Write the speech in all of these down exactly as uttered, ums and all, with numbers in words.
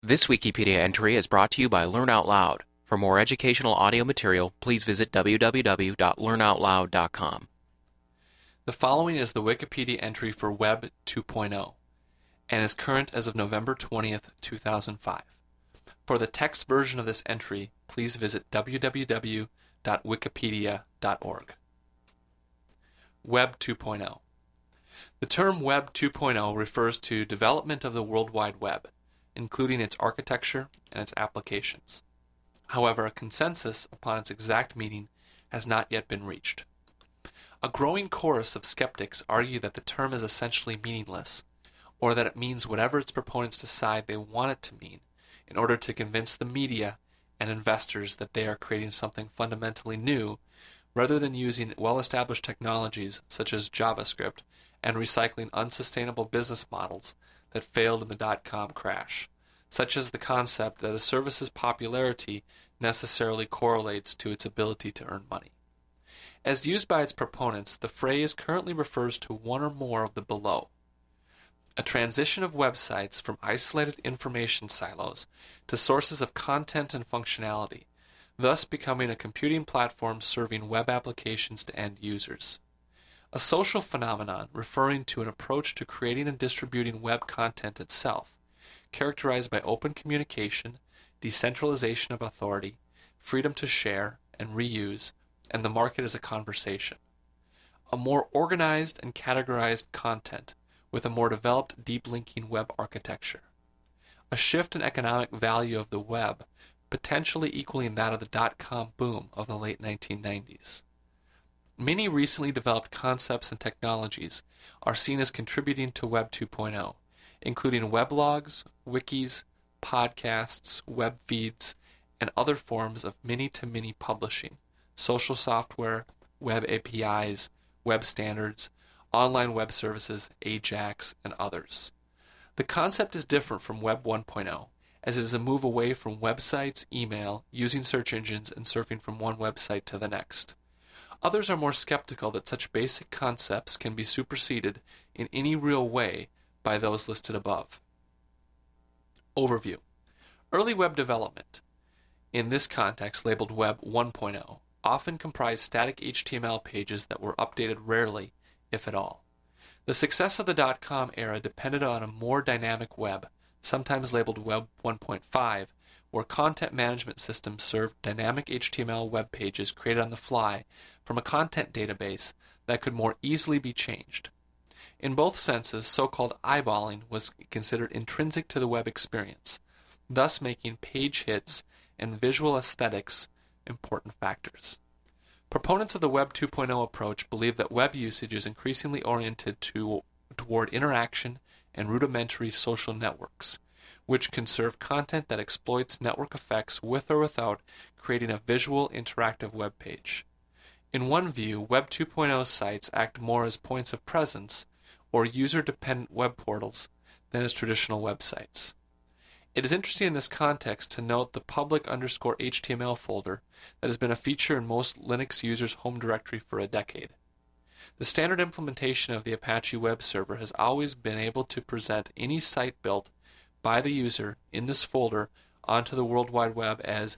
This Wikipedia entry is brought to you by Learn Out Loud. For more educational audio material, please visit w w w dot learn out loud dot com. The following is the Wikipedia entry for Web two point oh and is current as of November twentieth, two thousand five. For the text version of this entry, please visit w w w dot wikipedia dot org. Web two point oh. The term Web two point oh refers to development of the World Wide Web, including its architecture and its applications. However, a consensus upon its exact meaning has not yet been reached. A growing chorus of skeptics argue that the term is essentially meaningless, or that it means whatever its proponents decide they want it to mean, in order to convince the media and investors that they are creating something fundamentally new, rather than using well-established technologies such as JavaScript and recycling unsustainable business models that failed in the dot-com crash, such as the concept that a service's popularity necessarily correlates to its ability to earn money. As used by its proponents, the phrase currently refers to one or more of the below: a transition of websites from isolated information silos to sources of content and functionality, thus becoming a computing platform serving web applications to end users. A social phenomenon referring to an approach to creating and distributing web content itself, characterized by open communication, decentralization of authority, freedom to share and reuse, and the market as a conversation. A more organized and categorized content with a more developed deep linking web architecture. A shift in economic value of the web, potentially equaling that of the dot-com boom of the late nineteen nineties. Many recently developed concepts and technologies are seen as contributing to Web two point oh, including weblogs, wikis, podcasts, web feeds, and other forms of many-to-many publishing, social software, web A P Is, web standards, online web services, AJAX, and others. The concept is different from Web one point oh, as it is a move away from websites, email, using search engines, and surfing from one website to the next. Others are more skeptical that such basic concepts can be superseded in any real way by those listed above. Overview. Early web development, in this context labeled Web one point oh, often comprised static H T M L pages that were updated rarely, if at all. The success of the dot-com era depended on a more dynamic web, sometimes labeled Web one point five, where content management systems served dynamic H T M L web pages created on the fly from a content database that could more easily be changed. In both senses, so-called eyeballing was considered intrinsic to the web experience, thus making page hits and visual aesthetics important factors. Proponents of the Web two point oh approach believe that web usage is increasingly oriented to, toward interaction and rudimentary social networks, which can serve content that exploits network effects with or without creating a visual, interactive web page. In one view, Web two point oh sites act more as points of presence or user-dependent web portals than as traditional websites. It is interesting in this context to note the public underscore H T M L folder that has been a feature in most Linux users' home directory for a decade. The standard implementation of the Apache web server has always been able to present any site built by the user in this folder onto the World Wide Web as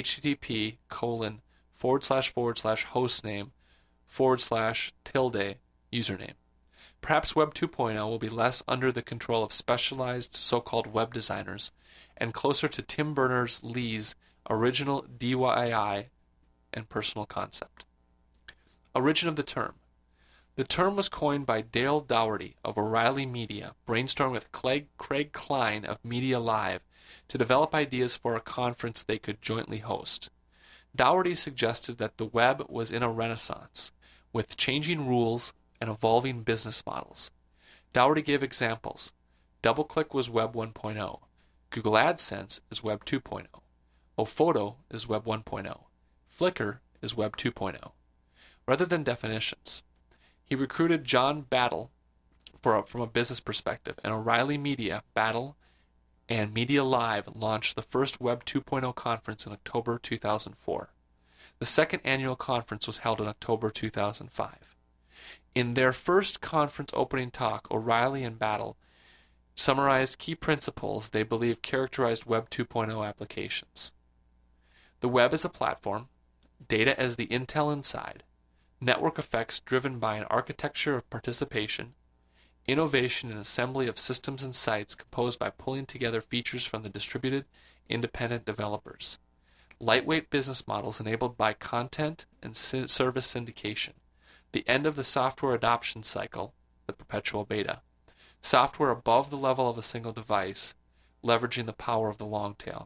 http colon forward slash forward slash hostname forward slash tilde username. Perhaps Web two point oh will be less under the control of specialized so-called web designers and closer to Tim Berners-Lee's original D I Y and personal concept. Origin of the term. The term was coined by Dale Dougherty of O'Reilly Media, brainstorming with Craig Klein of Media Live to develop ideas for a conference they could jointly host. Dougherty suggested that the web was in a renaissance, with changing rules and evolving business models. Dougherty gave examples. DoubleClick was Web one point oh. Google AdSense is Web two point oh. Ophoto is Web one point oh. Flickr is Web two point oh. Rather than definitions, he recruited John Battle for a, from a business perspective, and O'Reilly Media, Battle, and Media Live launched the first Web two point oh conference in October two thousand four. The second annual conference was held in October two thousand five. In their first conference opening talk, O'Reilly and Battle summarized key principles they believe characterized Web two point oh applications. The web is a platform, data as the intel inside, network effects driven by an architecture of participation, innovation and assembly of systems and sites composed by pulling together features from the distributed, independent developers, lightweight business models enabled by content and service syndication, the end of the software adoption cycle, the perpetual beta, software above the level of a single device, leveraging the power of the long tail.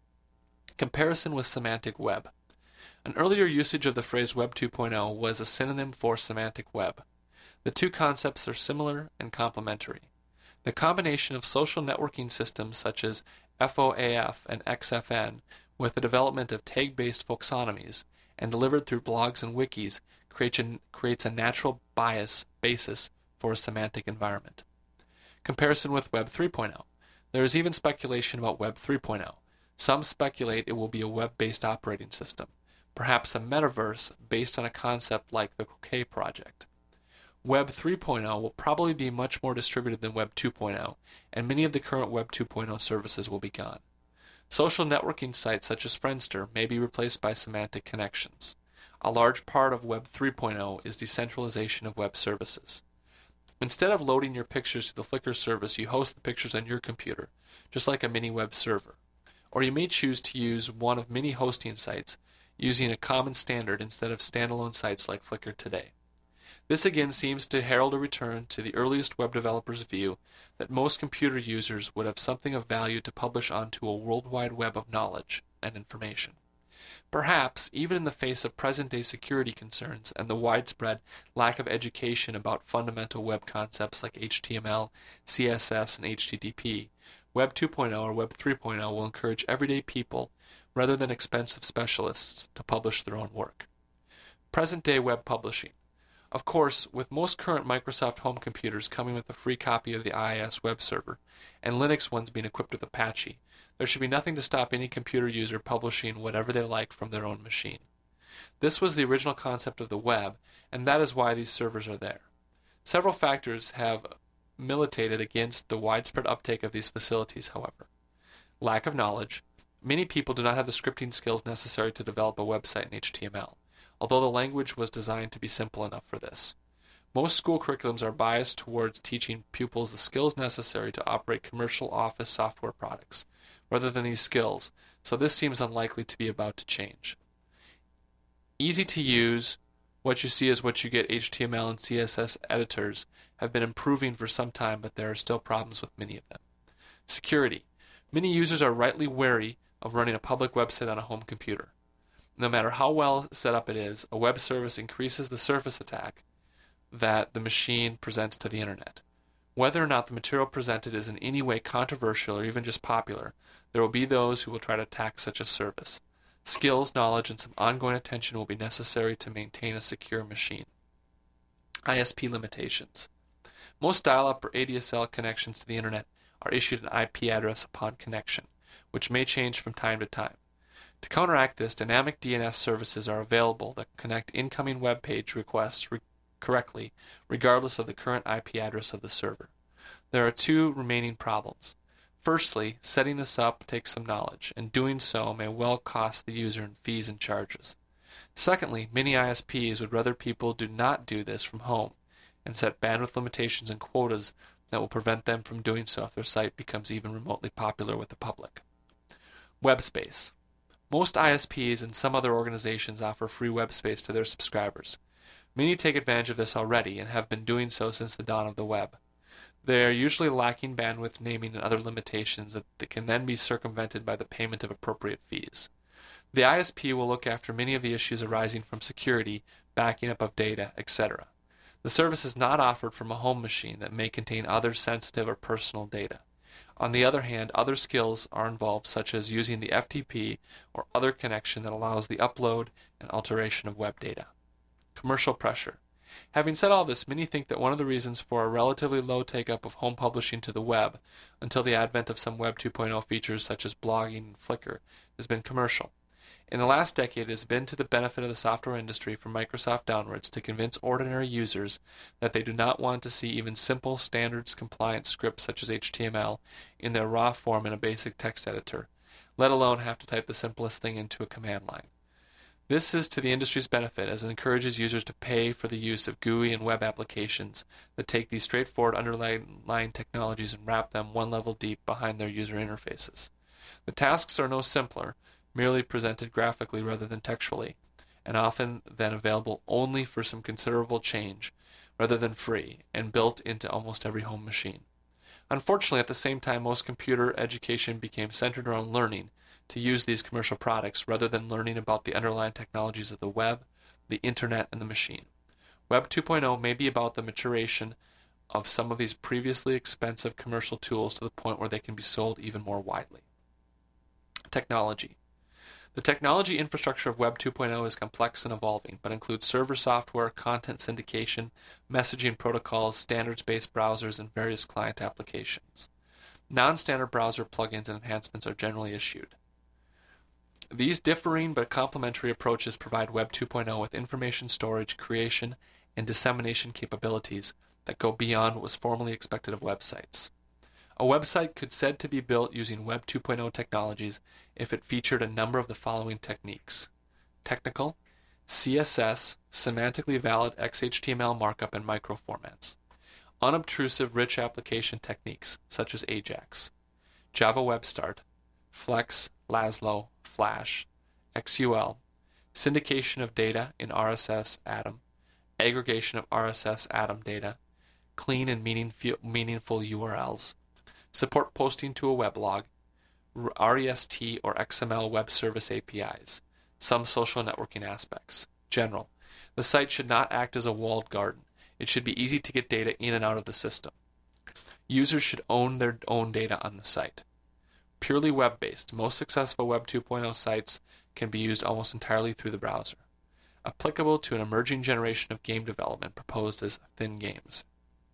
Comparison with semantic web. An earlier usage of the phrase Web two point oh was a synonym for semantic web. The two concepts are similar and complementary. The combination of social networking systems such as F O A F and X F N with the development of tag-based folksonomies and delivered through blogs and wikis creates a, creates a natural bias basis for a semantic environment. Comparison with Web three point oh. There is even speculation about Web three point oh. Some speculate it will be a web-based operating system, perhaps a metaverse based on a concept like the Croquet project. Web three point oh will probably be much more distributed than Web two point oh, and many of the current Web two point oh services will be gone. Social networking sites such as Friendster may be replaced by semantic connections. A large part of Web three point oh is decentralization of web services. Instead of loading your pictures to the Flickr service, you host the pictures on your computer, just like a mini web server. Or you may choose to use one of many hosting sites using a common standard instead of standalone sites like Flickr today. This again seems to herald a return to the earliest web developers' view that most computer users would have something of value to publish onto a worldwide web of knowledge and information. Perhaps, even in the face of present-day security concerns and the widespread lack of education about fundamental web concepts like H T M L, C S S, and H T T P, Web two point oh or Web three point oh will encourage everyday people, rather than expensive specialists, to publish their own work. Present-day web publishing. Of course, with most current Microsoft home computers coming with a free copy of the I I S web server, and Linux ones being equipped with Apache, there should be nothing to stop any computer user publishing whatever they like from their own machine. This was the original concept of the web, and that is why these servers are there. Several factors have militated against the widespread uptake of these facilities, however. Lack of knowledge. Many people do not have the scripting skills necessary to develop a website in H T M L, although the language was designed to be simple enough for this. Most school curriculums are biased towards teaching pupils the skills necessary to operate commercial office software products, rather than these skills, so this seems unlikely to be about to change. Easy to use, what you see is what you get H T M L and C S S editors have been improving for some time, but there are still problems with many of them. Security. Many users are rightly wary of running a public website on a home computer. No matter how well set up it is, a web service increases the surface attack that the machine presents to the internet. Whether or not the material presented is in any way controversial or even just popular, there will be those who will try to attack such a service. Skills, knowledge, and some ongoing attention will be necessary to maintain a secure machine. I S P limitations. Most dial-up or A D S L connections to the internet are issued an I P address upon connection, which may change from time to time. To counteract this, dynamic D N S services are available that connect incoming web page requests re- correctly, regardless of the current I P address of the server. There are two remaining problems. Firstly, setting this up takes some knowledge, and doing so may well cost the user in fees and charges. Secondly, many I S Ps would rather people do not do this from home, and set bandwidth limitations and quotas that will prevent them from doing so if their site becomes even remotely popular with the public. Web space. Most I S Ps and some other organizations offer free web space to their subscribers. Many take advantage of this already and have been doing so since the dawn of the web. They are usually lacking bandwidth, naming, and other limitations that, that can then be circumvented by the payment of appropriate fees. The I S P will look after many of the issues arising from security, backing up of data, et cetera. The service is not offered from a home machine that may contain other sensitive or personal data. On the other hand, other skills are involved, such as using the F T P or other connection that allows the upload and alteration of web data. Commercial pressure. Having said all this, many think that one of the reasons for a relatively low take-up of home publishing to the web, until the advent of some Web two point oh features such as blogging and Flickr, has been commercial. In the last decade, it has been to the benefit of the software industry from Microsoft downwards to convince ordinary users that they do not want to see even simple standards-compliant scripts such as H T M L in their raw form in a basic text editor, let alone have to type the simplest thing into a command line. This is to the industry's benefit as it encourages users to pay for the use of G U I and web applications that take these straightforward underlying technologies and wrap them one level deep behind their user interfaces. The tasks are no simpler, merely presented graphically rather than textually, and often then available only for some considerable change rather than free, and built into almost every home machine. Unfortunately, at the same time, most computer education became centered around learning to use these commercial products rather than learning about the underlying technologies of the web, the internet, and the machine. Web two point oh may be about the maturation of some of these previously expensive commercial tools to the point where they can be sold even more widely. Technology. The technology infrastructure of Web two point oh is complex and evolving, but includes server software, content syndication, messaging protocols, standards-based browsers, and various client applications. Non-standard browser plugins and enhancements are generally issued. These differing but complementary approaches provide Web two point oh with information storage, creation, and dissemination capabilities that go beyond what was formerly expected of websites. A website could said to be built using Web two point oh technologies if it featured a number of the following techniques: technical, C S S, semantically valid X H T M L markup and microformats; unobtrusive rich application techniques such as Ajax; Java Web Start, Flex, Laszlo, Flash, X U L; syndication of data in R S S Atom; aggregation of R S S Atom data; clean and meaningful U R Ls; support posting to a weblog; REST or X M L web service A P Is; some social networking aspects. General. The site should not act as a walled garden. It should be easy to get data in and out of the system. Users should own their own data on the site. Purely web-based. Most successful Web two point oh sites can be used almost entirely through the browser. Applicable to an emerging generation of game development proposed as thin games.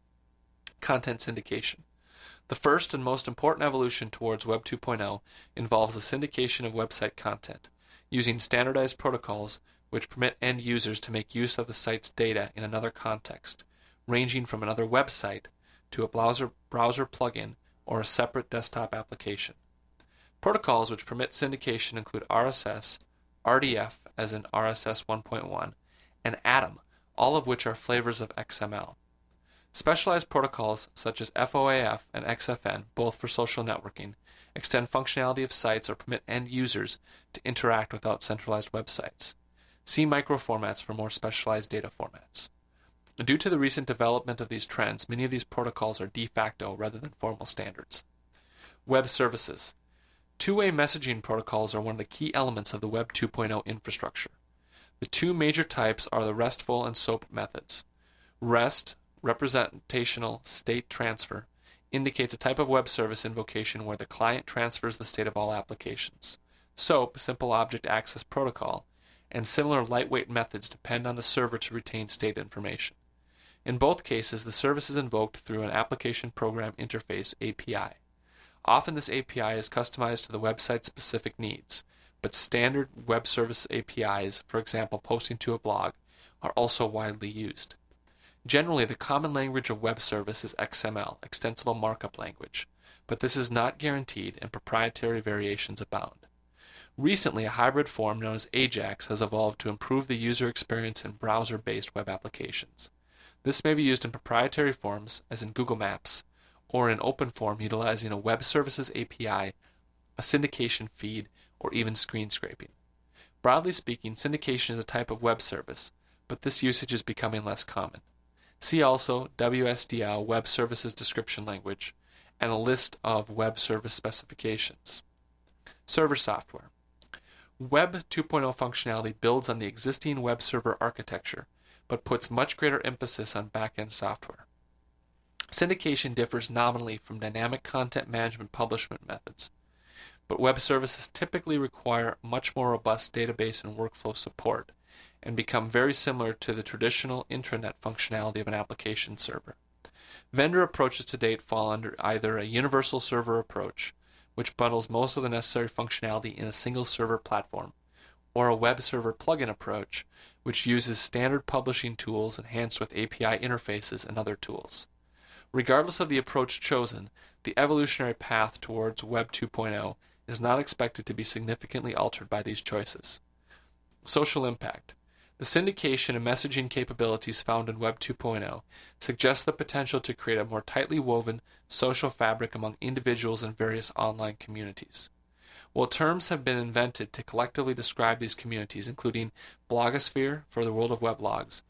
Content syndication. The first and most important evolution towards Web two point oh involves the syndication of website content, using standardized protocols which permit end users to make use of the site's data in another context, ranging from another website to a browser, browser plugin or a separate desktop application. Protocols which permit syndication include R S S, R D F as in R S S one point one, and Atom, all of which are flavors of X M L. Specialized protocols such as F O A F and X F N, both for social networking, extend functionality of sites or permit end users to interact without centralized websites. See microformats for more specialized data formats. Due to the recent development of these trends, many of these protocols are de facto rather than formal standards. Web services. Two-way messaging protocols are one of the key elements of the Web two point oh infrastructure. The two major types are the RESTful and SOAP methods. REST, representational state transfer, indicates a type of web service invocation where the client transfers the state of all applications. SOAP, simple object access protocol, and similar lightweight methods depend on the server to retain state information. In both cases, the service is invoked through an application program interface A P I. Often this A P I is customized to the website's specific needs, but standard web service A P Is, for example posting to a blog, are also widely used. Generally, the common language of web service is X M L, extensible markup language, but this is not guaranteed and proprietary variations abound. Recently, a hybrid form known as Ajax has evolved to improve the user experience in browser-based web applications. This may be used in proprietary forms, as in Google Maps, or in open form utilizing a web services A P I, a syndication feed, or even screen scraping. Broadly speaking, syndication is a type of web service, but this usage is becoming less common. See also W S D L, Web Services Description Language, and a list of web service specifications. Server software. Web two point oh functionality builds on the existing web server architecture, but puts much greater emphasis on back-end software. Syndication differs nominally from dynamic content management publishment methods, but web services typically require much more robust database and workflow support, and become very similar to the traditional intranet functionality of an application server. Vendor approaches to date fall under either a universal server approach, which bundles most of the necessary functionality in a single server platform, or a web server plugin approach, which uses standard publishing tools enhanced with A P I interfaces and other tools. Regardless of the approach chosen, the evolutionary path towards Web two point oh is not expected to be significantly altered by these choices. Social impact. The syndication and messaging capabilities found in Web two point oh suggest the potential to create a more tightly woven social fabric among individuals in various online communities. While terms have been invented to collectively describe these communities, including blogosphere for the world of weblogs,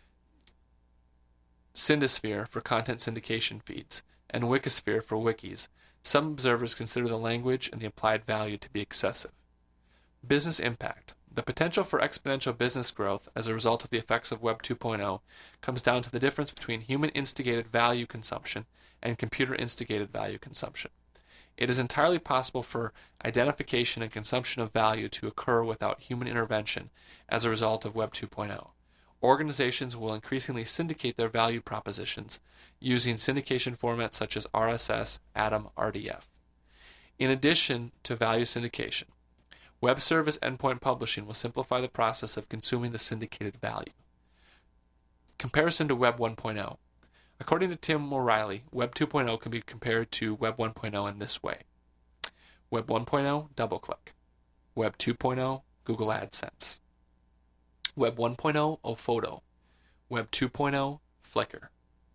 Syndisphere for content syndication feeds, and Wikisphere for wikis, some observers consider the language and the applied value to be excessive. Business impact. The potential for exponential business growth as a result of the effects of Web two point oh comes down to the difference between human-instigated value consumption and computer-instigated value consumption. It is entirely possible for identification and consumption of value to occur without human intervention as a result of Web two point oh. Organizations will increasingly syndicate their value propositions using syndication formats such as R S S, Atom, R D F. In addition to value syndication, web service endpoint publishing will simplify the process of consuming the syndicated value. Comparison to Web one point oh. According to Tim O'Reilly, Web two point oh can be compared to Web one point oh in this way. Web one point oh, DoubleClick. Web two point oh, Google AdSense. Web one point oh, Ophoto. Web two point oh, Flickr.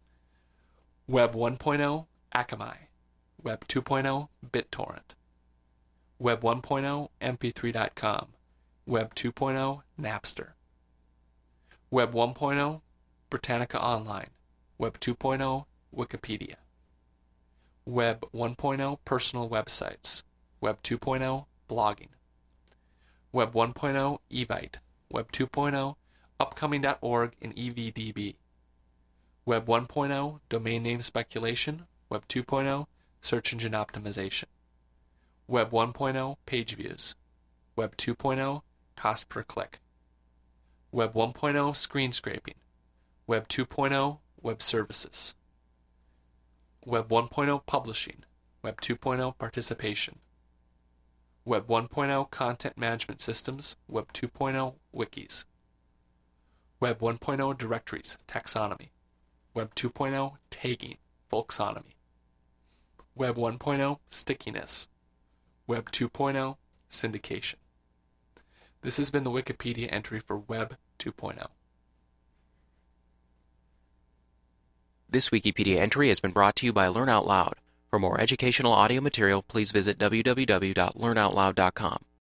Web one point oh, Akamai. Web two point oh, BitTorrent. Web one point oh, M P three dot com. Web two point oh, Napster. Web one point oh, Britannica Online. Web two point oh, Wikipedia. Web one point oh, personal websites. Web two point oh, blogging. Web one point oh, Evite. Web two point oh, upcoming dot org and E V D B. Web one point oh, domain name speculation. Web two point oh, search engine optimization. Web one point oh, page views. Web two point oh, cost per click. Web one point oh, screen scraping. Web two point oh, web services. Web one point oh, publishing. Web two point oh, participation. Web one point oh, content management systems. Web two point oh, wikis. Web one point oh, directories, taxonomy. Web two point oh, tagging, folksonomy. Web one point oh, stickiness. Web two point oh, syndication. This has been the Wikipedia entry for Web two point oh. This Wikipedia entry has been brought to you by Learn Out Loud. For more educational audio material, please visit w w w dot learn out loud dot com.